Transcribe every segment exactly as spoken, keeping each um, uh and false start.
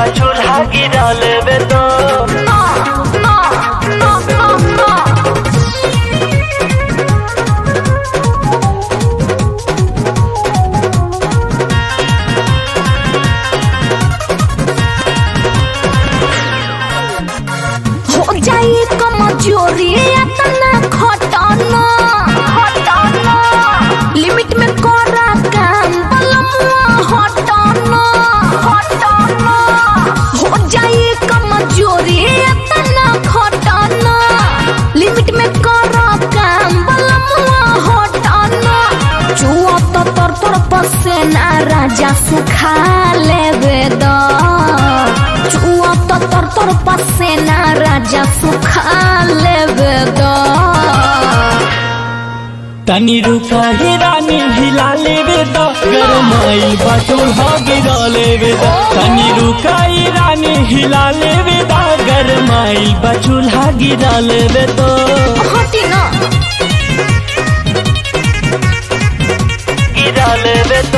बा चूल्हा गिरा लेवे तो हो जाई कमजोरी इतना खटना खटना लिमिट में करा काम बलमुआ हटना हटना हो जाई कमजोरी इतना खटना लिमिट में करा काम बलमुआ हटना चुआ तो तर तर पसेना राजा सुखा लेवे द चुआ तो तर तर पसेना राजा सुखा लेवे द तनी रुका ही रानी हिला लेवे तो गरमाई बा चूल्हा गिरा लेवे तो तनी रुका ही रानी हिला लेवे तो गरमाई बा चूल्हा गिरा लेवे तो हटी ना गिरा लेवे तो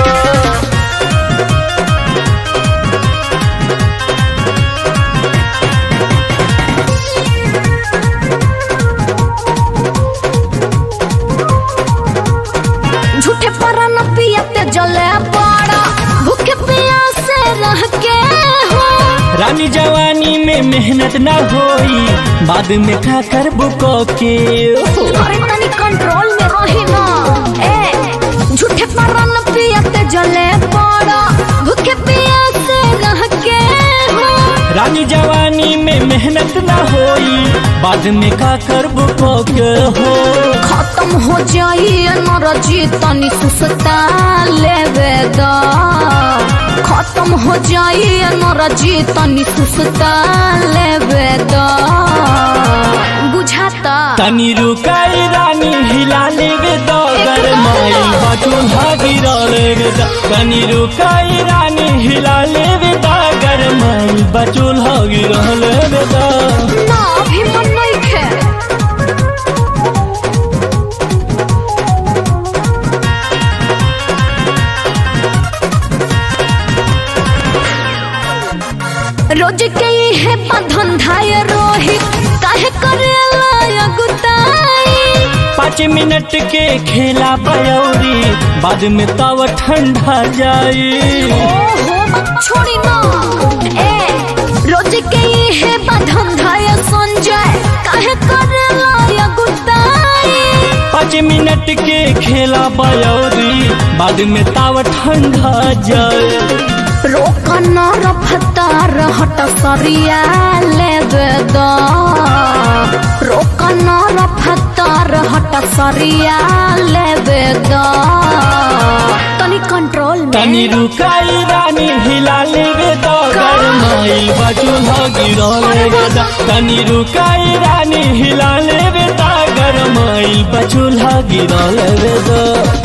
झूठे पर न पियते जले पड़ा भूखे प्यासे रह के हो रानी जवानी में मेहनत ना होई बाद में खा कर बुको के अरे तनी कंट्रोल में रही ना ए झूठे पर न पियते जले पड़ा भूखे प्यासे रह के हो रानी जवानी में मेहनत ना होई बाद में खा कर बुको के हो खत्म हो जाई एनर्जी तनी सुस्ता लेवे द खत्म हो जाई एनर्जी तनी सुस्ता लेवे द बुझाता तनी रुकाई रानी हिला लेवे दो गरमाई बा चूल्हा गिरा लेवे दो तनी रुकाई रानी हिला लेवे दो गरमाई बा चूल्हा गिरा लेवे दो ना अभी मन नहीं खे रोज के है बंधन धाय रोही काहे करेला अगुताई पाँच मिनट के खेला पयौरी बाद में तव ठंडा जाई ओहो मत छोड़ी ना ए रोज के है बंधन धाय संजय काहे करेला अगुताई पाँच मिनट के खेला पयौरी बाद में तव ठंडा जाई रोकना रफ्तार हट सरिया लेवे द रोकना रफ्तार हट सरिया लेवे द तनी कंट्रोल में तनी रुकाई रानी हिला लेवे दो गरमाई बा चूल्हा गिरा लेवे दो तनी रुकाई रानी हिला लेवे दो गरमाई बा चूल्हा गिरा लेवे दो।